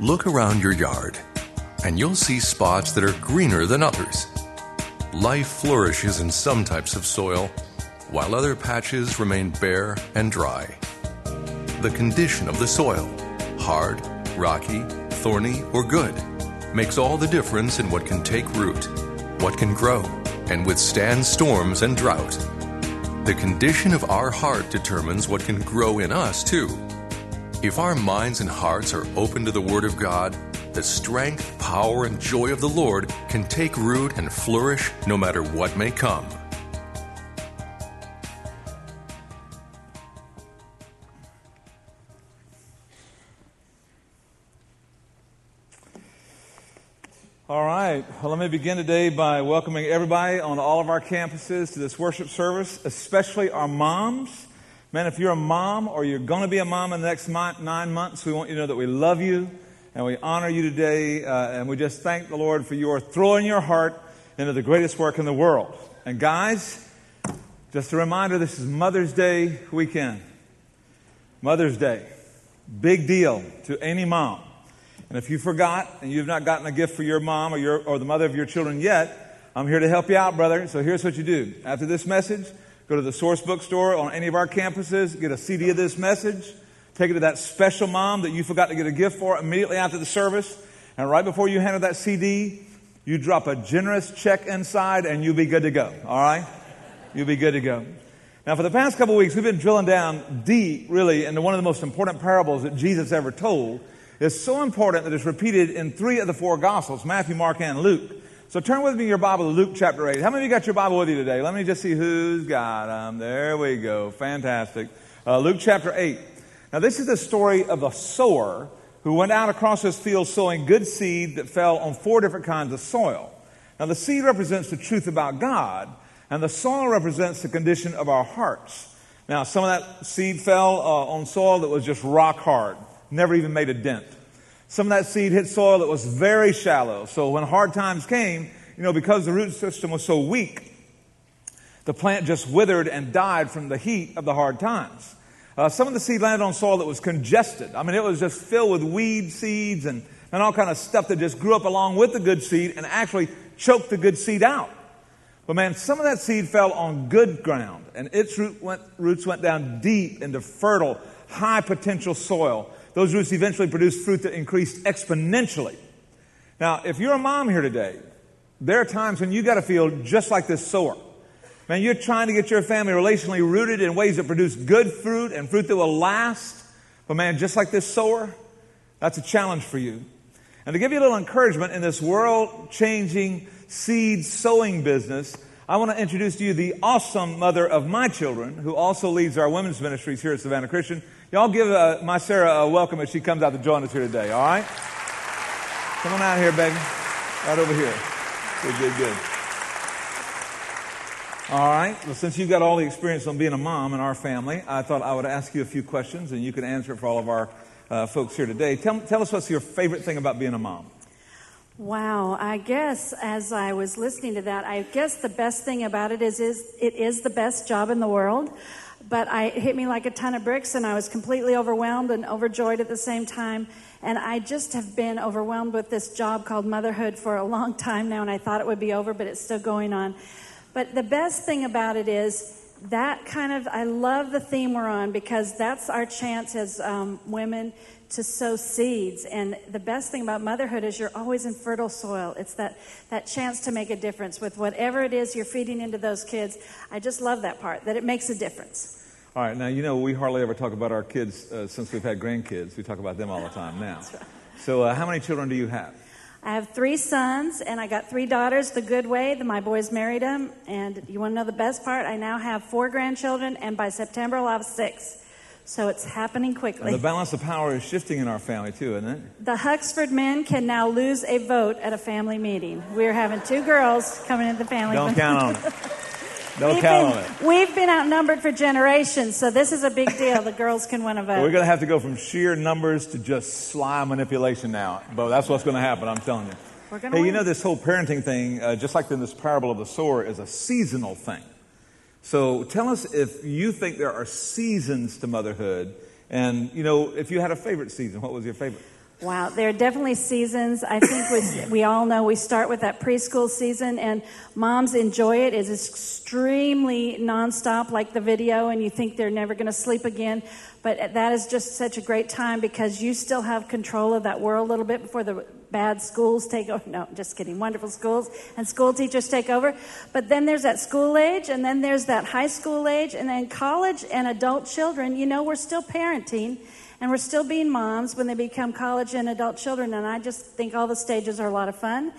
Look around your yard, and you'll see spots that are greener than others. Life flourishes in some types of soil, while other patches remain bare and dry. The condition of the soil, hard, rocky, thorny, or good, makes all the difference in what can take root, what can grow, and withstand storms and drought. The condition of our heart determines what can grow in us, too. If our minds and hearts are open to the Word of God, the strength, power, and joy of the Lord can take root and flourish no matter what may come. All right. Well, let me begin today by welcoming everybody on all of our campuses to this worship service, especially our moms. Man, if you're a mom or you're going to be a mom in the next 9 months, we want you to know that we love you and we honor you today. And we just thank the Lord for your throwing your heart into the greatest work in the world. And guys, just a reminder, this is Mother's Day weekend. Mother's Day. Big deal to any mom. And if you forgot and you've not gotten a gift for your mom or the mother of your children yet, I'm here to help you out, brother. So here's what you do. After this message, go to the Source Bookstore on any of our campuses, get a CD of this message, take it to that special mom that you forgot to get a gift for immediately after the service, and right before you hand her that CD, you drop a generous check inside and you'll be good to go, all right? You'll be good to go. Now, for the past couple of weeks, we've been drilling down deep, really, into one of the most important parables that Jesus ever told. It's so important that it's repeated in 3 of the 4 Gospels, Matthew, Mark, and Luke. So turn with me your Bible to Luke chapter 8. How many of you got your Bible with you today? Let me just see who's got them. There we go. Fantastic. Luke chapter 8. Now this is the story of a sower who went out across his field sowing good seed that fell on 4 different kinds of soil. Now the seed represents the truth about God, and the soil represents the condition of our hearts. Now some of that seed fell on soil that was just rock hard, never even made a dent. Some of that seed hit soil that was very shallow. So when hard times came, because the root system was so weak, the plant just withered and died from the heat of the hard times. Some of the seed landed on soil that was congested. I mean, it was just filled with weed seeds and all kind of stuff that just grew up along with the good seed and actually choked the good seed out. But man, some of that seed fell on good ground, and its roots went down deep into fertile, high potential soil. Those roots eventually produced fruit that increased exponentially. Now, if you're a mom here today, there are times when you got to feel just like this sower. Man, you're trying to get your family relationally rooted in ways that produce good fruit and fruit that will last. But man, just like this sower, that's a challenge for you. And to give you a little encouragement in this world-changing seed sowing business, I want to introduce to you the awesome mother of my children, who also leads our women's ministries here at Savannah Christian. Y'all give my Sarah a welcome as she comes out to join us here today, all right? Come on out here, baby. Right over here. Good. All right. Well, since you've got all the experience on being a mom in our family, I thought I would ask you a few questions, and you can answer it for all of our folks here today. Tell us what's your favorite thing about being a mom. Wow, I guess as I was listening to that, I guess the best thing about it is it is the best job in the world. But it hit me like a ton of bricks, and I was completely overwhelmed and overjoyed at the same time. And I just have been overwhelmed with this job called motherhood for a long time now, and I thought it would be over, but it's still going on. But the best thing about it is I love the theme we're on, because that's our chance as women to sow seeds. And the best thing about motherhood is you're always in fertile soil. It's that chance to make a difference with whatever it is you're feeding into those kids. I just love that part, that it makes a difference. All right, now, we hardly ever talk about our kids since we've had grandkids. We talk about them all the time now. That's right. So how many children do you have? I have 3 sons, and I got 3 daughters the good way. My boys married them. And you want to know the best part? I now have 4 grandchildren, and by September I'll have 6. So it's happening quickly. And the balance of power is shifting in our family too, isn't it? The Huxford men can now lose a vote at a family meeting. We're having 2 girls coming into the family. Don't count on it. Don't count on it. We've been outnumbered for generations, so this is a big deal. The girls can win a vote. We're going to have to go from sheer numbers to just sly manipulation now. But that's what's going to happen, I'm telling you. We're going to win. This whole parenting thing, just like in this parable of the sower, is a seasonal thing. So tell us if you think there are seasons to motherhood. And, if you had a favorite season, what was your favorite? Wow, there are definitely seasons. I think we all know we start with that preschool season, and moms enjoy it. It's extremely nonstop, like the video, and you think they're never going to sleep again. But that is just such a great time because you still have control of that world a little bit before the bad schools take over. No, just kidding. Wonderful schools and school teachers take over. But then there's that school age, and then there's that high school age, and then college and adult children. You know, we're still parenting. And we're still being moms when they become college and adult children. And I just think all the stages are a lot of fun.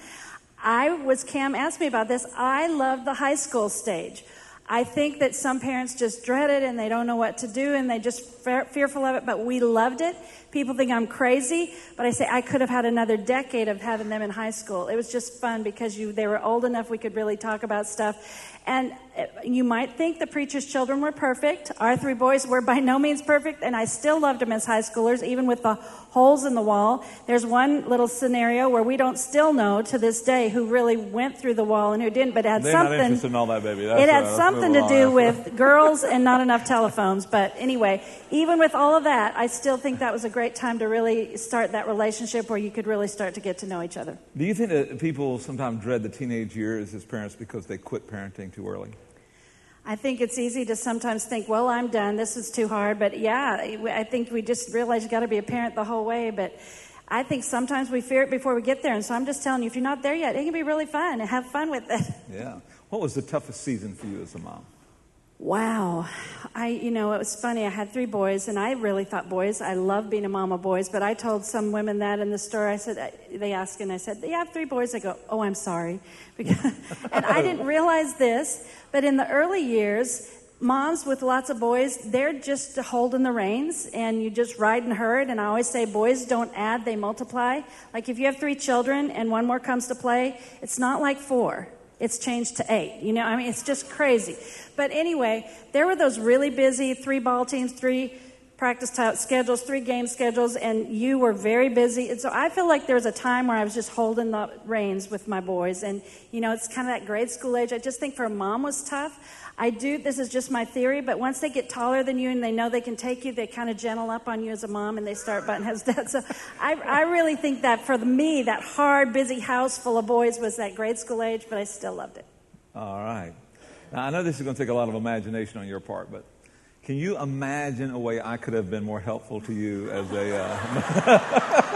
Cam asked me about this. I love the high school stage. I think that some parents just dread it and they don't know what to do and they just fearful of it. But we loved it. People think I'm crazy. But I say I could have had another decade of having them in high school. It was just fun because they were old enough we could really talk about stuff. And you might think the preacher's children were perfect. Our three boys were by no means perfect, and I still loved them as high schoolers, even with the holes in the wall. There's one little scenario where we don't still know to this day who really went through the wall and who didn't, but it had They're something. Not interested in all that, baby. It had something to do with girls and not enough telephones. But anyway, even with all of that, I still think that was a great time to really start that relationship where you could really start to get to know each other. Do you think that people sometimes dread the teenage years as parents because they quit parenting too early? I think it's easy to sometimes think, well, I'm done. This is too hard. But yeah, I think we just realize you got to be a parent the whole way. But I think sometimes we fear it before we get there. And so I'm just telling you, if you're not there yet, it can be really fun and have fun with it. Yeah. What was the toughest season for you as a mom? Wow. It was funny. I had three boys, and I really thought boys. I love being a mom of boys, but I told some women that in the store. I said, they asked, and I said, "You have three boys?" I go, "Oh, I'm sorry." And I didn't realize this, but in the early years, moms with lots of boys, they're just holding the reins, and you just ride and herd. And I always say, boys don't add, they multiply. Like if you have three children and one more comes to play, it's not like 4. It's changed to 8. It's just crazy. But anyway, there were those really busy 3 ball teams, 3 practice schedules, 3 game schedules, and you were very busy. And so I feel like there was a time where I was just holding the reins with my boys. And, it's kind of that grade school age. I just think for a mom was tough. This is just my theory, but once they get taller than you and they know they can take you, they kind of gentle up on you as a mom and they start butting heads down. So I really think that for me, that hard, busy house full of boys was that grade school age, but I still loved it. All right. Now, I know this is going to take a lot of imagination on your part, but can you imagine a way I could have been more helpful to you as a...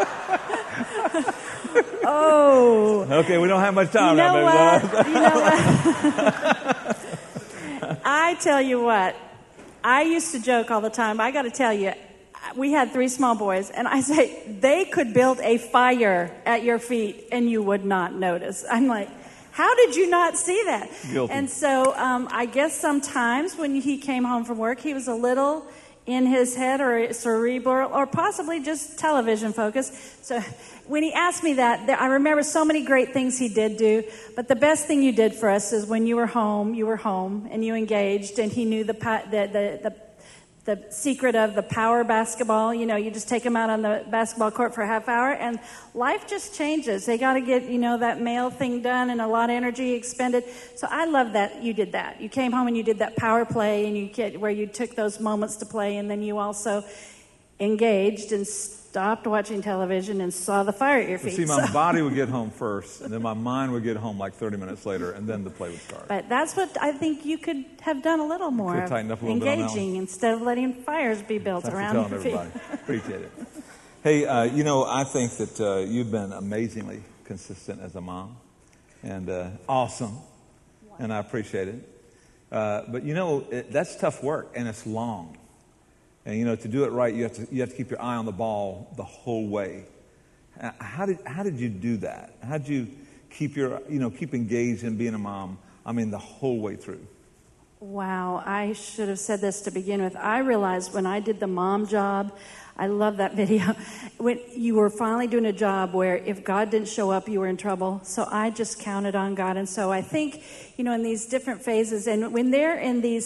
Oh. Okay, we don't have much time now, baby. You know what? I tell you what, I used to joke all the time. I got to tell you, we had 3 small boys, and I say, they could build a fire at your feet, and you would not notice. I'm like, how did you not see that? Guilty. And so I guess sometimes when he came home from work, he was a little in his head or cerebral or possibly just television focused. So when he asked me that, I remember so many great things he did do. But the best thing you did for us is when you were home and you engaged, and he knew the secret of the power basketball. You just take them out on the basketball court for a half hour, and life just changes. They got to get, that male thing done and a lot of energy expended. So I love that you did that. You came home and you did that power play, and where you took those moments to play, and then you also engaged and stopped watching television and saw the fire at your feet. See, my body would get home first, and then my mind would get home like 30 minutes later, and then the play would start. But that's what I think you could have done a little more. Could tighten up a little engaging bit instead of letting fires be built around your feet. Everybody. Appreciate it. Hey, I think that you've been amazingly consistent as a mom, and awesome, and I appreciate it. But that's tough work, and it's long. And, to do it right, you have to keep your eye on the ball the whole way. How did you do that? How did you keep engaged in being a mom, the whole way through? Wow, I should have said this to begin with. I realized when I did the mom job, I love that video, when you were finally doing a job where if God didn't show up, you were in trouble. So I just counted on God. And so I think, in these different phases, and when they're in these,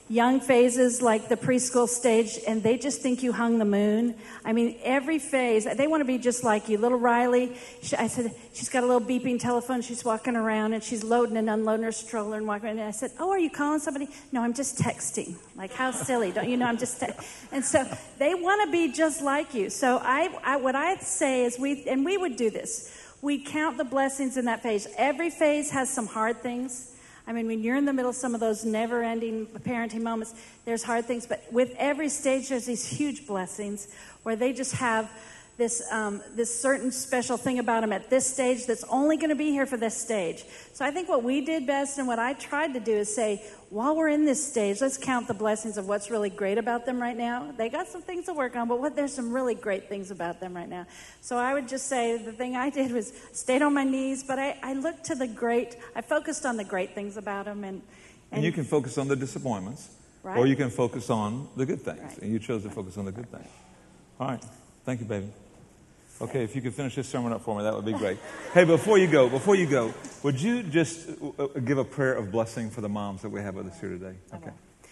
young phases like the preschool stage, and they just think you hung the moon. I mean, every phase, they want to be just like you. Little Riley, I said, she's got a little beeping telephone. She's walking around, and she's loading and unloading her stroller and walking around. And I said, oh, are you calling somebody? No, I'm just texting. Like, how silly. Don't you know I'm just texting? And so they want to be just like you. So what I'd say is we would do this. We count the blessings in that phase. Every phase has some hard things. I mean, when you're in the middle of some of those never-ending parenting moments, there's hard things. But with every stage, there's these huge blessings where they just have this certain special thing about them at this stage that's only going to be here for this stage. So I think what we did best and what I tried to do is say, while we're in this stage, let's count the blessings of what's really great about them right now. They got some things to work on, but there's some really great things about them right now. So I would just say the thing I did was stayed on my knees, but I looked to I focused on the great things about them. And you can focus on the disappointments, right, or you can focus on the good things. Right. And you chose to focus on the good things. All right. Thank you, baby. Okay, if you could finish this sermon up for me, that would be great. Hey, before you go, would you just give a prayer of blessing for the moms that we have with us here today? Okay.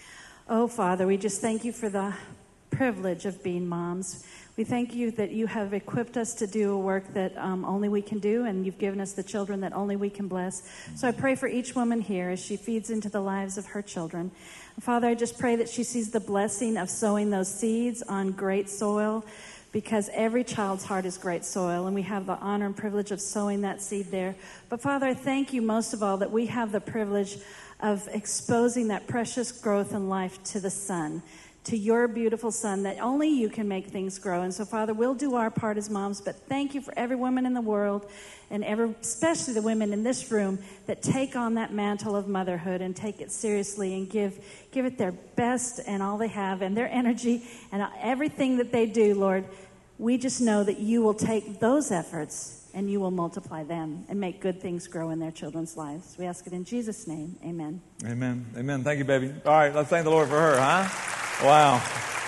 Oh, Father, we just thank you for the privilege of being moms. We thank you that you have equipped us to do a work that only we can do, and you've given us the children that only we can bless. So I pray for each woman here as she feeds into the lives of her children. Father, I just pray that she sees the blessing of sowing those seeds on great soil, because every child's heart is great soil, and we have the honor and privilege of sowing that seed there. But Father, I thank you most of all that we have the privilege of exposing that precious growth in life to the Son, to your beautiful Son, that only you can make things grow. And so, Father, we'll do our part as moms, but thank you for every woman in the world, and especially the women in this room that take on that mantle of motherhood and take it seriously and give it their best and all they have and their energy and everything that they do, Lord. We just know that you will take those efforts and you will multiply them and make good things grow in their children's lives. We ask it in Jesus' name. Amen. Amen. Amen. Thank you, baby. All right, let's thank the Lord for her, huh? Wow.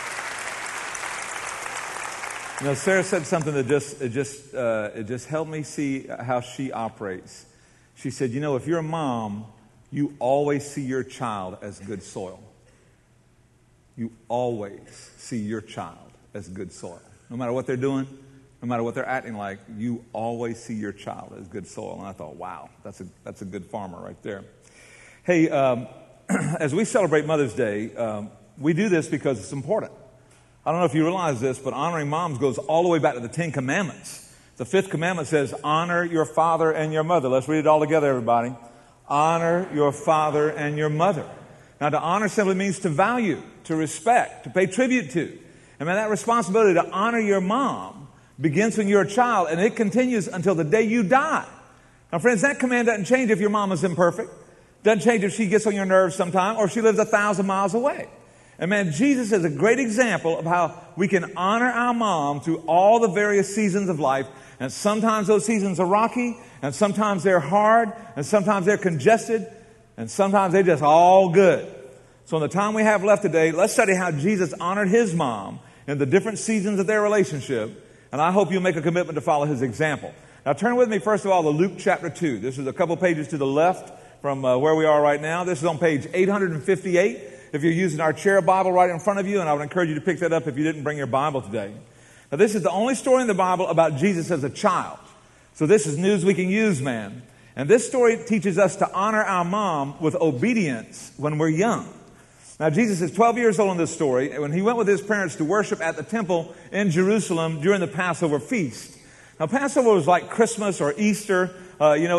You know, Sarah said something that just helped me see how she operates. She said, you know, if you're a mom, you always see your child as good soil. You always see your child as good soil. No matter what they're doing, no matter what they're acting like, you always see your child as good soil. And I thought, wow, that's a good farmer right there. Hey, as we celebrate Mother's Day, we do this because it's important. I don't know if you realize this, but honoring moms goes all the way back to the Ten Commandments. The fifth commandment says, honor your father and your mother. Let's read it all together, everybody. Honor your father and your mother. Now, to honor simply means to value, to respect, to pay tribute to. And man, that responsibility to honor your mom begins when you're a child, and it continues until the day you die. Now, friends, that command doesn't change if your mom is imperfect. Doesn't change if she gets on your nerves sometime or if she lives 1,000 miles away. And man, Jesus is a great example of how we can honor our mom through all the various seasons of life. And sometimes those seasons are rocky, and sometimes they're hard, and sometimes they're congested, and sometimes they're just all good. So in the time we have left today, let's study how Jesus honored his mom in the different seasons of their relationship. And I hope you'll make a commitment to follow his example. Now turn with me, first of all, to Luke chapter 2. This is a couple pages to the left from where we are right now. This is on page 858. If you're using our chair Bible right in front of you, and I would encourage you to pick that up if you didn't bring your Bible today. Now this is the only story in the Bible about Jesus as a child. So this is news we can use, man. And this story teaches us to honor our mom with obedience when we're young. Now, Jesus is 12 years old in this story when he went with his parents to worship at the temple in Jerusalem during the Passover feast. Now, Passover was like Christmas or Easter, in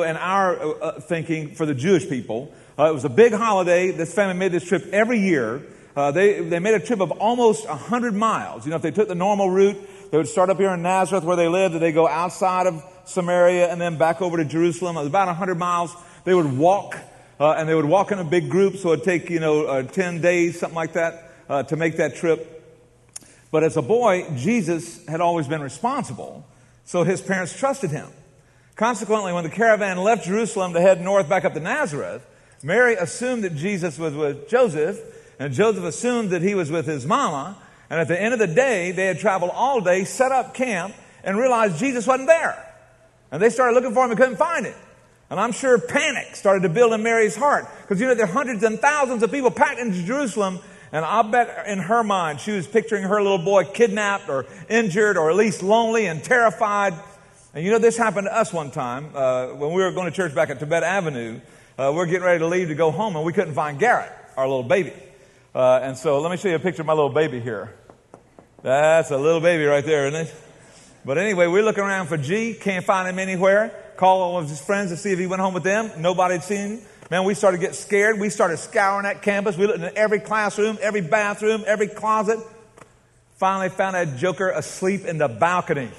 our thinking for the Jewish people. It was a big holiday. This family made this trip every year. They made a trip of almost 100 miles. You know, if they took the normal route, they would start up here in Nazareth where they lived, and they go outside of Samaria and then back over to Jerusalem. It was about 100 miles. They would walk. And they would walk in a big group, so it'd take, 10 days, something like that, to make that trip. But as a boy, Jesus had always been responsible, so his parents trusted him. Consequently, when the caravan left Jerusalem to head north back up to Nazareth, Mary assumed that Jesus was with Joseph, and Joseph assumed that he was with his mama. And at the end of the day, they had traveled all day, set up camp, and realized Jesus wasn't there. And they started looking for him and couldn't find him. And I'm sure panic started to build in Mary's heart. Because, there are hundreds and thousands of people packed into Jerusalem. And I'll bet in her mind, she was picturing her little boy kidnapped or injured or at least lonely and terrified. And this happened to us one time when we were going to church back at Tibet Avenue. We're getting ready to leave to go home, and we couldn't find Garrett, our little baby. And so let me show you a picture of my little baby here. That's a little baby right there, isn't it? But anyway, we're looking around for G. Can't find him anywhere. Called all of his friends to see if he went home with them. Nobody had seen him. Man, we started to get scared. We started scouring that campus. We looked in every classroom, every bathroom, every closet. Finally found that joker asleep in the balcony.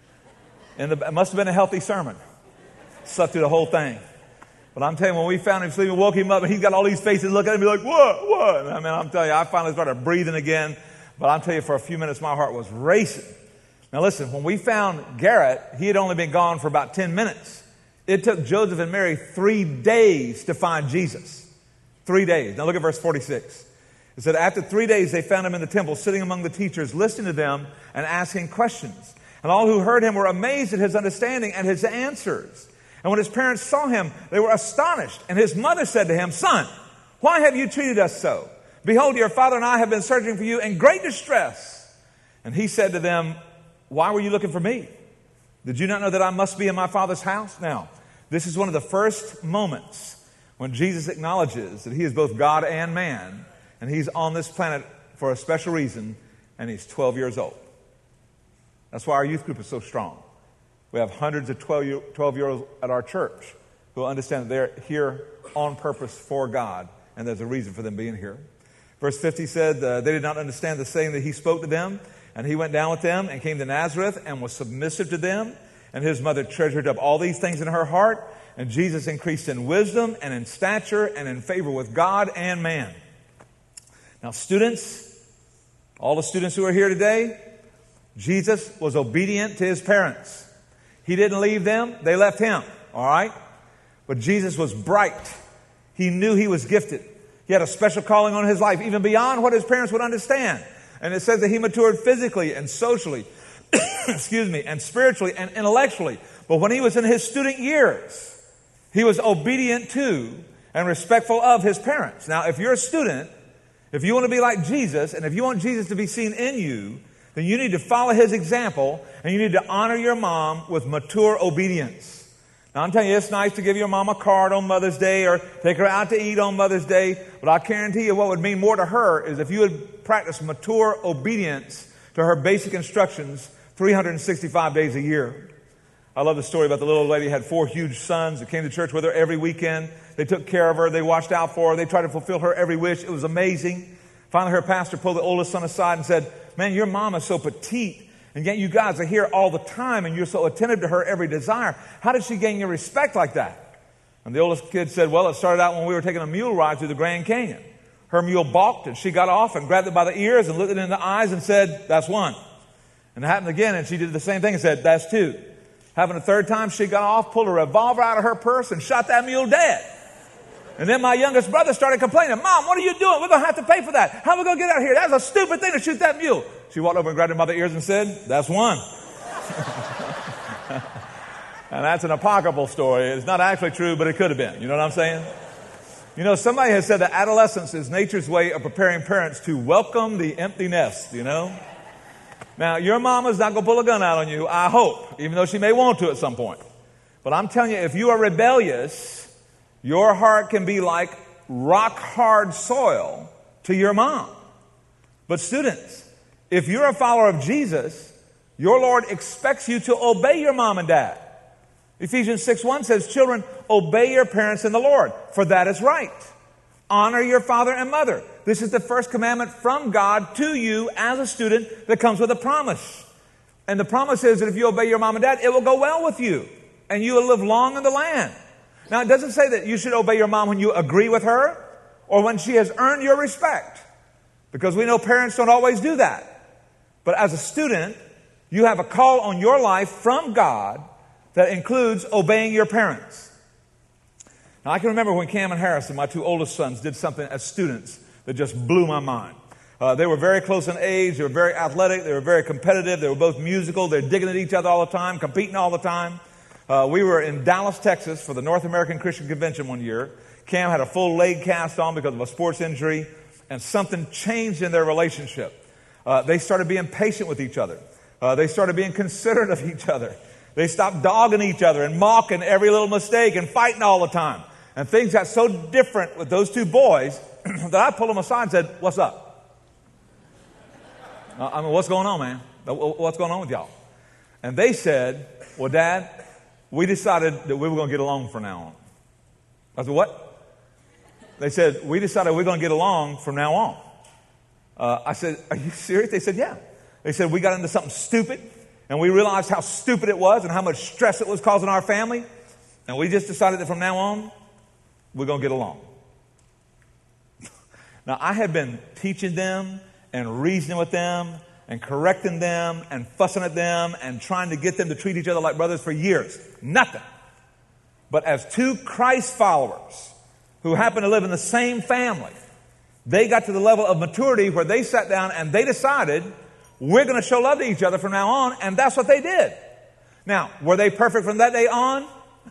It must have been a healthy sermon. Slept through the whole thing. But I'm telling you, when we found him sleeping, woke him up, and he's got all these faces looking at me like, what? I mean, I'm telling you, I finally started breathing again. But I'm telling you, for a few minutes, my heart was racing. Now listen, when we found Garrett, he had only been gone for about 10 minutes. It took Joseph and Mary 3 days to find Jesus. 3 days. Now look at verse 46. It said, after 3 days, they found him in the temple, sitting among the teachers, listening to them and asking questions. And all who heard him were amazed at his understanding and his answers. And when his parents saw him, they were astonished. And his mother said to him, son, why have you treated us so? Behold, your father and I have been searching for you in great distress. And he said to them, why were you looking for me? Did you not know that I must be in my Father's house? Now, this is one of the first moments when Jesus acknowledges that he is both God and man, and he's on this planet for a special reason, and he's 12 years old. That's why our youth group is so strong. We have hundreds of 12-year-olds at our church who understand that they're here on purpose for God, and there's a reason for them being here. Verse 50 said, they did not understand the saying that he spoke to them, and he went down with them and came to Nazareth and was submissive to them. And his mother treasured up all these things in her heart. And Jesus increased in wisdom and in stature and in favor with God and man. Now, students, all the students who are here today, Jesus was obedient to his parents. He didn't leave them. They left him. All right? But Jesus was bright. He knew he was gifted. He had a special calling on his life, even beyond what his parents would understand. And it says that he matured physically and socially, and spiritually and intellectually. But when he was in his student years, he was obedient to and respectful of his parents. Now, if you're a student, if you want to be like Jesus, and if you want Jesus to be seen in you, then you need to follow his example, and you need to honor your mom with mature obedience. Now, I'm telling you, it's nice to give your mom a card on Mother's Day or take her out to eat on Mother's Day, but I guarantee you what would mean more to her is if you would practice mature obedience to her basic instructions 365 days a year. I love the story about the little lady who had 4 huge sons that came to church with her every weekend. They took care of her. They watched out for her. They tried to fulfill her every wish. It was amazing. Finally, her pastor pulled the oldest son aside and said, man, your mom is so petite. And yet you guys are here all the time and you're so attentive to her every desire. How did she gain your respect like that? And the oldest kid said, well, it started out when we were taking a mule ride through the Grand Canyon. Her mule balked and she got off and grabbed it by the ears and looked it in the eyes and said, that's 1. And it happened again and she did the same thing and said, that's 2. Happened a third time, she got off, pulled a revolver out of her purse and shot that mule dead. And then my youngest brother started complaining, Mom, what are you doing? We're going to have to pay for that. How are we going to get out of here? That's a stupid thing to shoot that mule. She walked over and grabbed him by the ears and said, that's 1. And that's an apocryphal story. It's not actually true, but it could have been. You know what I'm saying? You know, somebody has said that adolescence is nature's way of preparing parents to welcome the empty nest, you know? Now, your mama's not going to pull a gun out on you, I hope, even though she may want to at some point. But I'm telling you, if you are rebellious, your heart can be like rock-hard soil to your mom. But students, if you're a follower of Jesus, your Lord expects you to obey your mom and dad. Ephesians 6:1 says, children, obey your parents in the Lord, for that is right. Honor your father and mother. This is the first commandment from God to you as a student that comes with a promise. And the promise is that if you obey your mom and dad, it will go well with you, and you will live long in the land. Now, it doesn't say that you should obey your mom when you agree with her or when she has earned your respect, because we know parents don't always do that. But as a student, you have a call on your life from God that includes obeying your parents. Now, I can remember when Cam and Harrison, my 2 oldest sons, did something as students that just blew my mind. They were very close in age. They were very athletic. They were very competitive. They were both musical. They're digging at each other all the time, competing all the time. We were in Dallas, Texas for the North American Christian Convention one year. Cam had a full leg cast on because of a sports injury, and something changed in their relationship. They started being patient with each other. They started being considerate of each other. They stopped dogging each other and mocking every little mistake and fighting all the time. And things got so different with those two boys that I pulled them aside and said, "What's up? What's going on, man? What's going on with y'all?" And they said, "Well, Dad, we decided that we were going to get along from now on." I said, "What?" They said, "We decided we're going to get along from now on." I said, "Are you serious?" They said, "Yeah." They said, "We got into something stupid, and we realized how stupid it was and how much stress it was causing our family. And we just decided that from now on, we're going to get along." Now, I had been teaching them and reasoning with them and correcting them and fussing at them and trying to get them to treat each other like brothers for years. Nothing. But as two Christ followers who happen to live in the same family, they got to the level of maturity where they sat down and they decided, we're going to show love to each other from now on, and that's what they did. Now, were they perfect from that day on?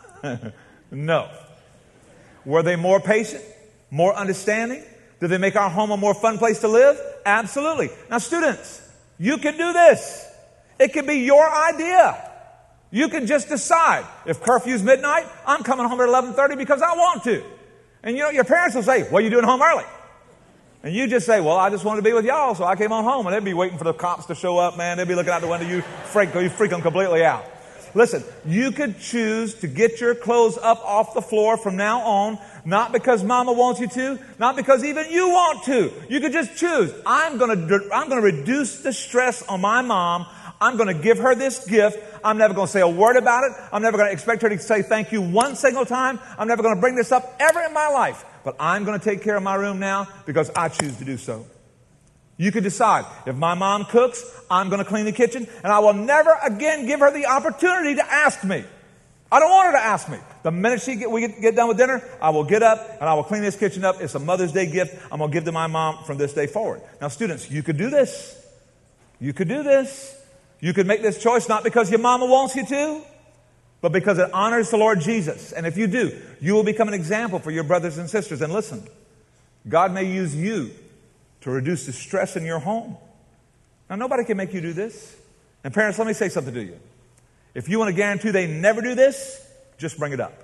No. Were they more patient, more understanding? Did they make our home a more fun place to live? Absolutely. Now, students, you can do this. It can be your idea. You can just decide, if curfew's midnight, I'm coming home at 11:30 because I want to. And you know, your parents will say, "What are you doing home early?" And you just say, "Well, I just wanted to be with y'all, so I came on home." And they'd be waiting for the cops to show up, man. They'd be looking out the window. You freak them completely out. Listen, you could choose to get your clothes up off the floor from now on, not because Mama wants you to, not because even you want to. You could just choose. I'm going to reduce the stress on my mom. I'm going to give her this gift. I'm never going to say a word about it. I'm never going to expect her to say thank you one single time. I'm never going to bring this up ever in my life. But I'm going to take care of my room now because I choose to do so. You could decide, if my mom cooks, I'm going to clean the kitchen, and I will never again give her the opportunity to ask me. I don't want her to ask me. The minute we get done with dinner, I will get up and I will clean this kitchen up. It's a Mother's Day gift I'm going to give to my mom from this day forward. Now, students, you could do this. You could do this. You could make this choice not because your mama wants you to, but because it honors the Lord Jesus. And if you do, you will become an example for your brothers and sisters. And listen, God may use you to reduce the stress in your home. Now, nobody can make you do this. And parents, let me say something to you. If you want to guarantee they never do this, just bring it up.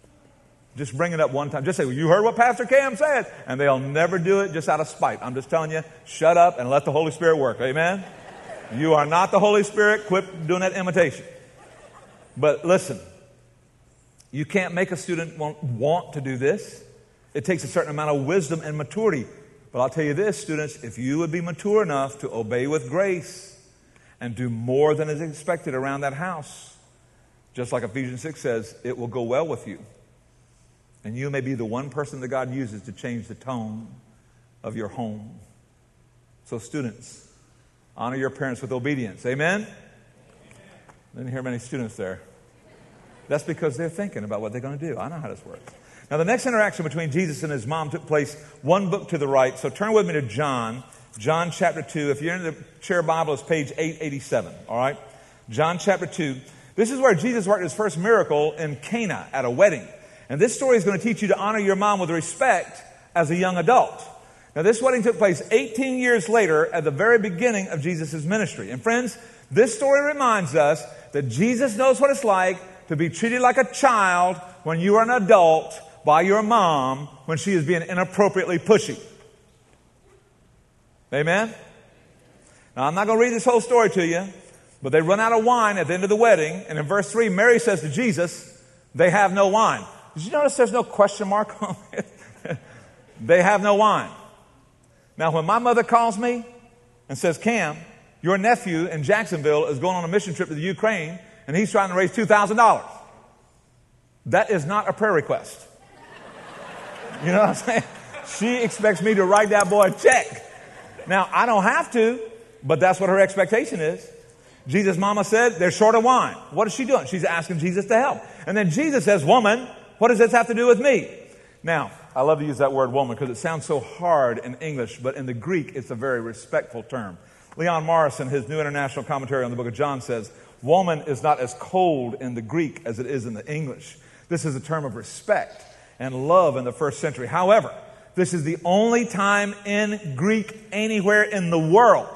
Just bring it up one time. Just say, "Well, you heard what Pastor Cam said." And they'll never do it just out of spite. I'm just telling you, shut up and let the Holy Spirit work. Amen? You are not the Holy Spirit. Quit doing that imitation. But listen, you can't make a student want to do this. It takes a certain amount of wisdom and maturity. But I'll tell you this, students, if you would be mature enough to obey with grace and do more than is expected around that house, just like Ephesians 6 says, it will go well with you. And you may be the one person that God uses to change the tone of your home. So students, honor your parents with obedience. Amen? Didn't hear many students there. That's because they're thinking about what they're going to do. I know how this works. Now, the next interaction between Jesus and his mom took place one book to the right. So turn with me to John chapter 2. If you're in the chair Bible, it's page 887. All right? John chapter 2. This is where Jesus worked his first miracle in Cana at a wedding. And this story is going to teach you to honor your mom with respect as a young adult. Now, this wedding took place 18 years later at the very beginning of Jesus' ministry. And friends, this story reminds us that Jesus knows what it's like to be treated like a child when you are an adult by your mom when she is being inappropriately pushy. Amen? Now, I'm not going to read this whole story to you, but they run out of wine at the end of the wedding. And in verse 3, Mary says to Jesus, "They have no wine." Did you notice there's no question mark on it? They have no wine. Now, when my mother calls me and says, "Cam, your nephew in Jacksonville is going on a mission trip to the Ukraine, and he's trying to raise $2,000. That is not a prayer request. You know what I'm saying? She expects me to write that boy a check. Now, I don't have to, but that's what her expectation is. Jesus' mama said, "They're short of wine." What is she doing? She's asking Jesus to help. And then Jesus says, "Woman, what does this have to do with me?" Now, I love to use that word woman because it sounds so hard in English, but in the Greek, it's a very respectful term. Leon Morris, in his New International Commentary on the book of John, says, Woman is not as cold in the Greek as it is in the English. This is a term of respect and love in the first century. However, this is the only time in Greek anywhere in the world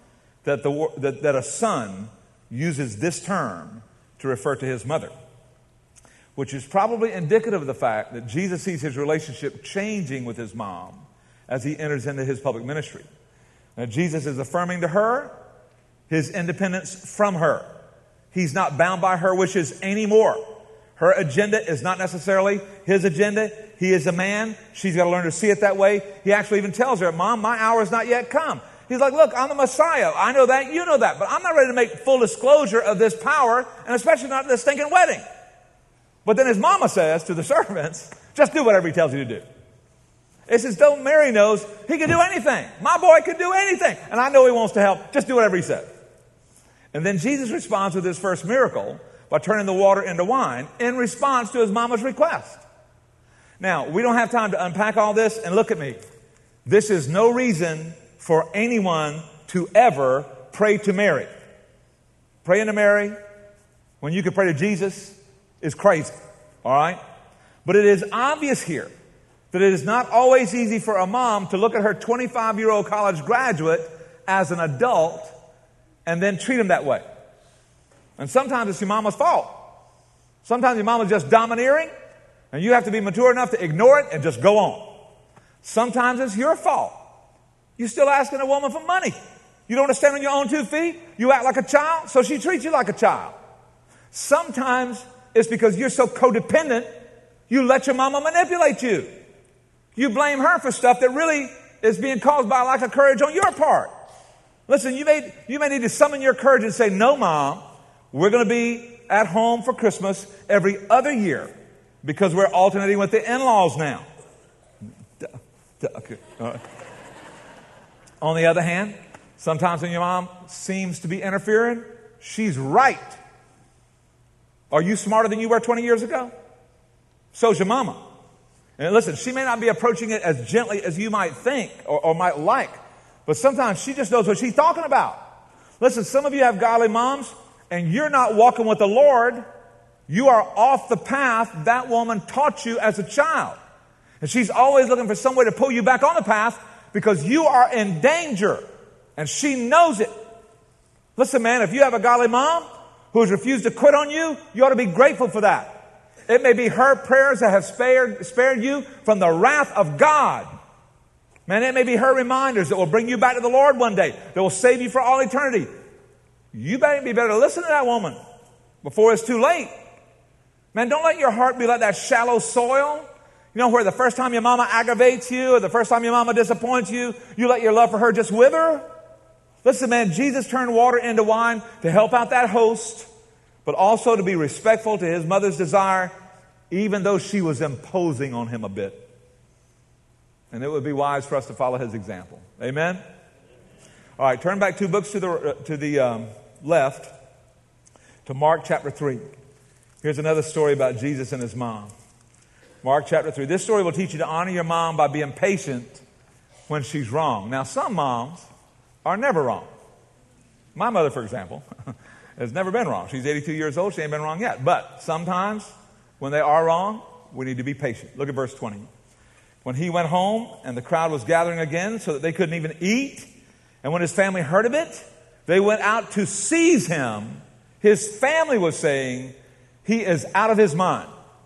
that a son uses this term to refer to his mother, which is probably indicative of the fact that Jesus sees his relationship changing with his mom as he enters into his public ministry. Now, Jesus is affirming to her his independence from her. He's not bound by her wishes anymore. Her agenda is not necessarily his agenda. He is a man. She's got to learn to see it that way. He actually even tells her, Mom, my hour has not yet come. He's like, look, I'm the Messiah. I know that. You know that. But I'm not ready to make full disclosure of this power, and especially not this stinking wedding. But then his mama says to the servants, just do whatever he tells you to do. It's as though Mary knows he can do anything. My boy can do anything. And I know he wants to help. Just do whatever he says. And then Jesus responds with his first miracle by turning the water into wine in response to his mama's request. Now, we don't have time to unpack all this, and look at me. This is no reason for anyone to ever pray to Mary. Praying to Mary when you can pray to Jesus is crazy, all right? But it is obvious here that it is not always easy for a mom to look at her 25-year-old college graduate as an adult and then treat him that way. And sometimes it's your mama's fault. Sometimes your mama's just domineering, and you have to be mature enough to ignore it and just go on. Sometimes it's your fault. You're still asking a woman for money. You don't want to stand on your own 2 feet. You act like a child, so she treats you like a child. Sometimes it's because you're so codependent, you let your mama manipulate you. You blame her for stuff that really is being caused by a lack of courage on your part. Listen, you may need to summon your courage and say, no, Mom, we're going to be at home for Christmas every other year because we're alternating with the in-laws now. Okay. All right. On the other hand, sometimes when your mom seems to be interfering, she's right. Are you smarter than you were 20 years ago? So's your mama. And listen, she may not be approaching it as gently as you might think or might like, but sometimes she just knows what she's talking about. Listen, some of you have godly moms, and you're not walking with the Lord. You are off the path that woman taught you as a child. And she's always looking for some way to pull you back on the path because you are in danger, and she knows it. Listen, man, if you have a godly mom who has refused to quit on you, you ought to be grateful for that. It may be her prayers that have spared you from the wrath of God. Man, it may be her reminders that will bring you back to the Lord one day, that will save you for all eternity. You better be better to listen to that woman before it's too late. Man, don't let your heart be like that shallow soil. You know, where the first time your mama aggravates you or the first time your mama disappoints you, you let your love for her just wither. Listen, man, Jesus turned water into wine to help out that host, but also to be respectful to his mother's desire, even though she was imposing on him a bit. And it would be wise for us to follow his example. Amen? All right, turn back 2 books to the left to Mark chapter 3. Here's another story about Jesus and his mom. Mark chapter 3. This story will teach you to honor your mom by being patient when she's wrong. Now, some moms are never wrong. My mother, for example, has never been wrong. She's 82 years old. She ain't been wrong yet. But sometimes when they are wrong, we need to be patient. Look at verse 20. When he went home and the crowd was gathering again so that they couldn't even eat, and when his family heard of it, they went out to seize him. His family was saying, he is out of his mind.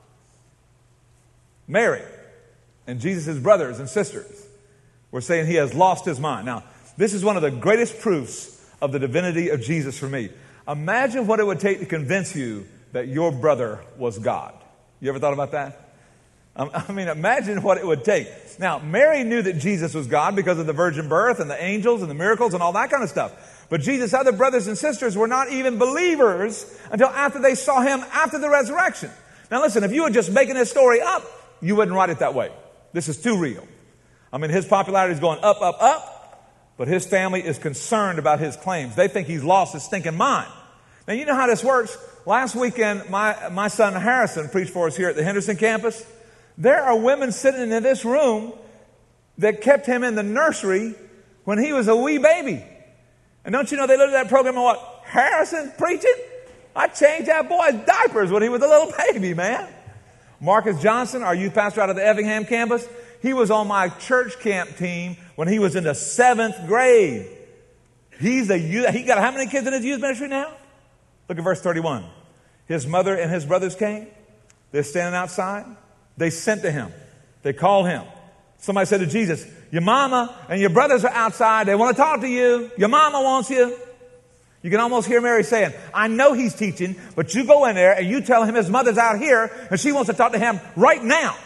Mary and Jesus' brothers and sisters were saying he has lost his mind. Now, this is one of the greatest proofs of the divinity of Jesus for me. Imagine what it would take to convince you that your brother was God. You ever thought about that? I mean, imagine what it would take. Now, Mary knew that Jesus was God because of the virgin birth and the angels and the miracles and all that kind of stuff. But Jesus' other brothers and sisters were not even believers until after they saw him after the resurrection. Now, listen, if you were just making this story up, you wouldn't write it that way. This is too real. I mean, his popularity is going up, up, up, but his family is concerned about his claims. They think he's lost his stinking mind. Now, you know how this works. Last weekend, my son Harrison preached for us here at the Henderson campus. There are women sitting in this room that kept him in the nursery when he was a wee baby. And don't you know they looked at that program and what? Harrison preaching? I changed that boy's diapers when he was a little baby, man. Marcus Johnson, our youth pastor out of the Effingham campus, he was on my church camp team when he was in the 7th grade. He got how many kids in his youth ministry now? Look at verse 31. His mother and his brothers came. They're standing outside. They sent to him. They called him. Somebody said to Jesus, your mama and your brothers are outside. They want to talk to you. Your mama wants you. You can almost hear Mary saying, I know he's teaching, but you go in there and you tell him his mother's out here and she wants to talk to him right now.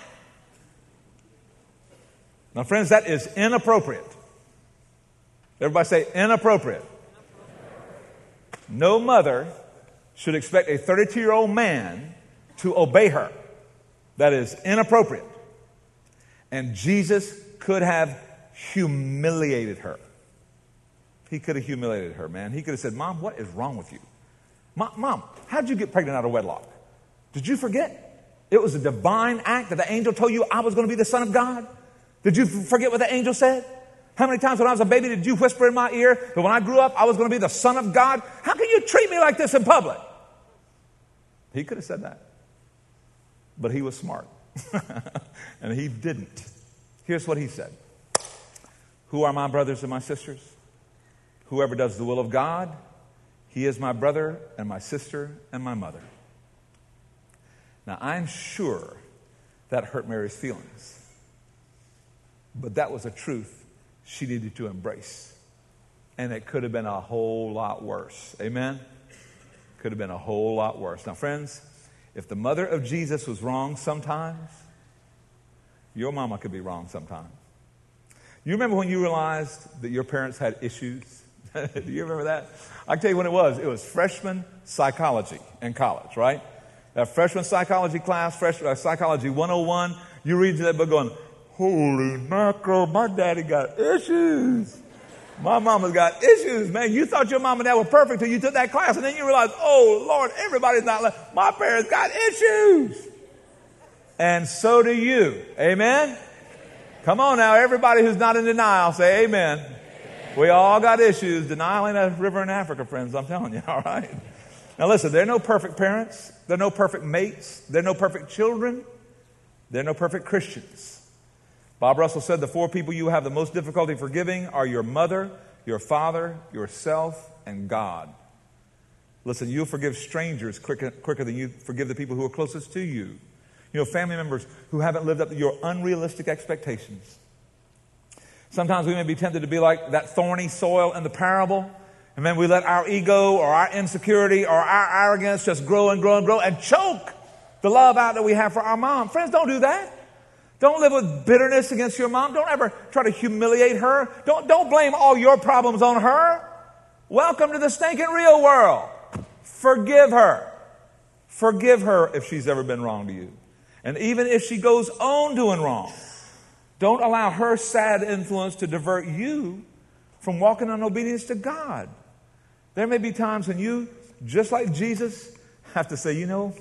Now, friends, that is inappropriate. Everybody say inappropriate. No mother should expect a 32-year-old man to obey her. That is inappropriate. And Jesus could have humiliated her. He could have humiliated her, man. He could have said, Mom, what is wrong with you? Mom, how did you get pregnant out of wedlock? Did you forget? It was a divine act that the angel told you I was going to be the Son of God. Did you forget what the angel said? How many times when I was a baby did you whisper in my ear that when I grew up I was going to be the Son of God? How can you treat me like this in public? He could have said that. But he was smart. And he didn't. Here's what he said. Who are my brothers and my sisters? Whoever does the will of God, he is my brother and my sister and my mother. Now, I'm sure that hurt Mary's feelings. But that was a truth she needed to embrace. And it could have been a whole lot worse. Amen? Could have been a whole lot worse. Now, friends, if the mother of Jesus was wrong sometimes, your mama could be wrong sometimes. You remember when you realized that your parents had issues? Do you remember that? I can tell you when it was. It was freshman psychology in college, right? That freshman psychology class, psychology 101, you read that book going, holy mackerel, my daddy got issues. My mama's got issues, man. You thought your mom and dad were perfect till you took that class, and then you realized, oh, Lord, everybody's not like, my parents got issues. And so do you. Amen? Come on now, everybody who's not in denial, say amen. We all got issues. Denial ain't a river in Africa, friends, I'm telling you, all right? Now listen, there are no perfect parents. There are no perfect mates. There are no perfect children. There are no perfect Christians. Bob Russell said the 4 people you have the most difficulty forgiving are your mother, your father, yourself, and God. Listen, you'll forgive strangers quicker than you forgive the people who are closest to you. You know, family members who haven't lived up to your unrealistic expectations. Sometimes we may be tempted to be like that thorny soil in the parable. And then we let our ego or our insecurity or our arrogance just grow and grow and grow and choke the love out that we have for our mom. Friends, don't do that. Don't live with bitterness against your mom. Don't ever try to humiliate her. Don't blame all your problems on her. Welcome to the stinking real world. Forgive her. Forgive her if she's ever been wrong to you. And even if she goes on doing wrong, don't allow her sad influence to divert you from walking in obedience to God. There may be times when you, just like Jesus, have to say, you know,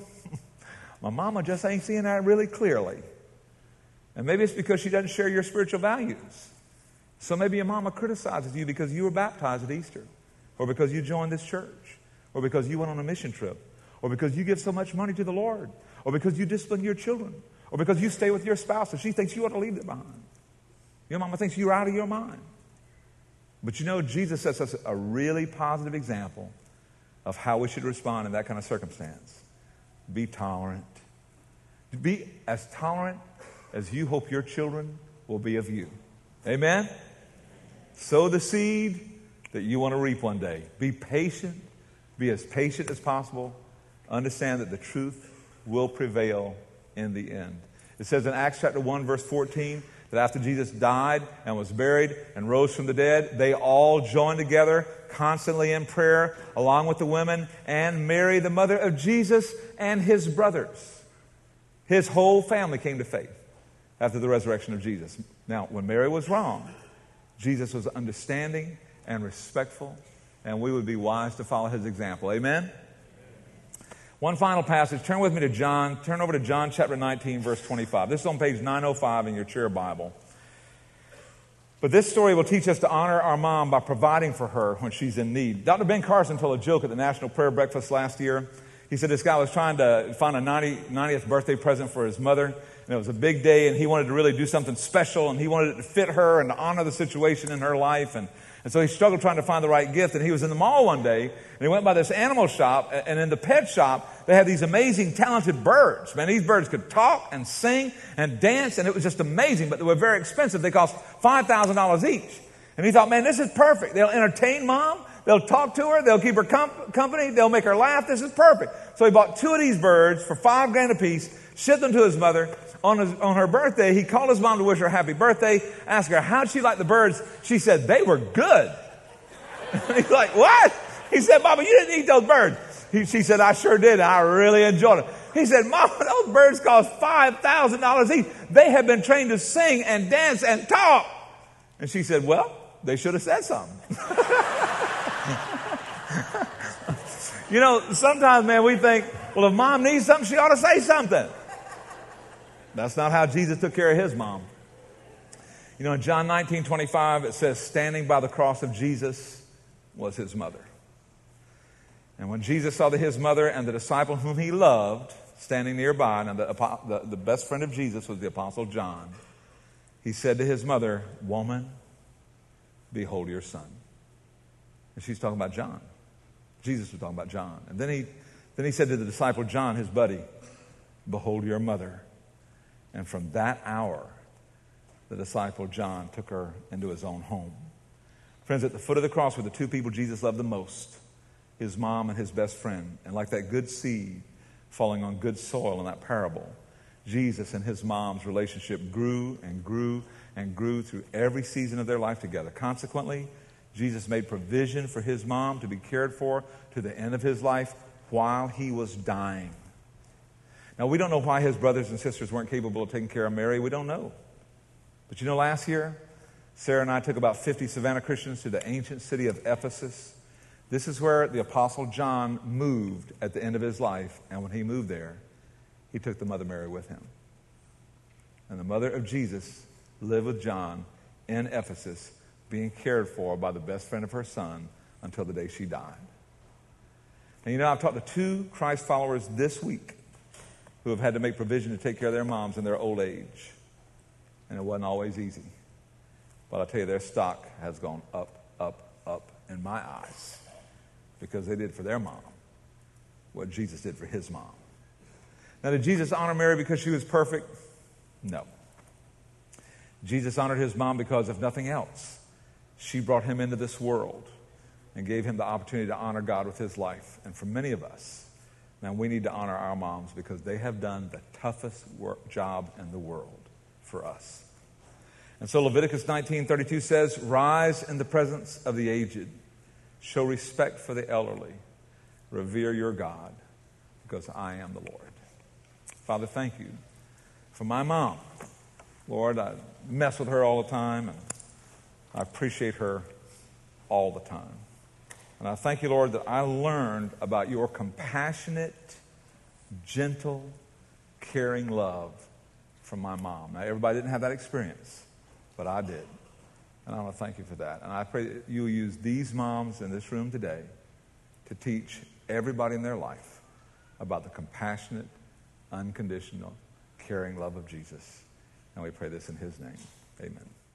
my mama just ain't seeing that really clearly. And maybe it's because she doesn't share your spiritual values. So maybe your mama criticizes you because you were baptized at Easter, or because you joined this church, or because you went on a mission trip, or because you give so much money to the Lord, or because you discipline your children, or because you stay with your spouse and she thinks you ought to leave it behind. Your mama thinks you're out of your mind. But you know, Jesus sets us a really positive example of how we should respond in that kind of circumstance. Be tolerant. Be as tolerant as you hope your children will be of you. Amen? Sow the seed that you want to reap one day. Be patient. Be as patient as possible. Understand that the truth will prevail in the end. It says in Acts chapter 1, verse 14, that after Jesus died and was buried and rose from the dead, they all joined together constantly in prayer, along with the women and Mary, the mother of Jesus, and his brothers. His whole family came to faith after the resurrection of Jesus. Now, when Mary was wrong, Jesus was understanding and respectful, and we would be wise to follow his example. Amen? One final passage. Turn with me to John. Turn over to John chapter 19, verse 25. This is on page 905 in your chair Bible. But this story will teach us to honor our mom by providing for her when she's in need. Dr. Ben Carson told a joke at the National Prayer Breakfast last year. He said this guy was trying to find a 90th birthday present for his mother, and it was a big day, and he wanted to really do something special, and he wanted it to fit her and to honor the situation in her life. And so he struggled trying to find the right gift, and he was in the mall one day, and he went by this animal shop, and in the pet shop, they had these amazing, talented birds. Man, these birds could talk and sing and dance, and it was just amazing, but they were very expensive. They cost $5,000 each. And he thought, man, this is perfect. They'll entertain Mom. They'll talk to her. They'll keep her company. They'll make her laugh. This is perfect. So he bought 2 of these birds for $5,000 apiece, shipped them to his mother. On her birthday, he called his mom to wish her happy birthday, asked her how'd she like the birds. She said, they were good. He's like, what? He said, Mama, you didn't eat those birds. She said, I sure did. I really enjoyed it. He said, Mama, those birds cost $5,000 each. They have been trained to sing and dance and talk. And she said, well, they should have said something. You know, sometimes, man, we think, well, if Mom needs something, she ought to say something. That's not how Jesus took care of his mom. You know, in John 19:25, it says, standing by the cross of Jesus was his mother. And when Jesus saw that his mother and the disciple whom he loved standing nearby, and the best friend of Jesus was the Apostle John, he said to his mother, woman, behold your son. And she's talking about John. Jesus was talking about John. And then he said to the disciple John, his buddy, behold your mother. And from that hour, the disciple John took her into his own home. Friends, at the foot of the cross were the 2 people Jesus loved the most, his mom and his best friend. And like that good seed falling on good soil in that parable, Jesus and his mom's relationship grew and grew and grew through every season of their life together. Consequently, Jesus made provision for his mom to be cared for to the end of his life while he was dying. Now, we don't know why his brothers and sisters weren't capable of taking care of Mary. We don't know. But you know, last year, Sarah and I took about 50 Savannah Christians to the ancient city of Ephesus. This is where the Apostle John moved at the end of his life. And when he moved there, he took the Mother Mary with him. And the mother of Jesus lived with John in Ephesus, being cared for by the best friend of her son until the day she died. And you know, I've talked to 2 Christ followers this week who have had to make provision to take care of their moms in their old age. And it wasn't always easy. But I'll tell you, their stock has gone up, up, up in my eyes because they did for their mom what Jesus did for his mom. Now, did Jesus honor Mary because she was perfect? No. Jesus honored his mom because, if nothing else, she brought him into this world and gave him the opportunity to honor God with his life. And for many of us, now we need to honor our moms because they have done the toughest job in the world for us. And so Leviticus 19:32 says, rise in the presence of the aged, show respect for the elderly, revere your God, because I am the Lord. Father, thank you for my mom. Lord, I mess with her all the time, and I appreciate her all the time. And I thank you, Lord, that I learned about your compassionate, gentle, caring love from my mom. Now, everybody didn't have that experience, but I did. And I want to thank you for that. And I pray that you will use these moms in this room today to teach everybody in their life about the compassionate, unconditional, caring love of Jesus. And we pray this in his name. Amen.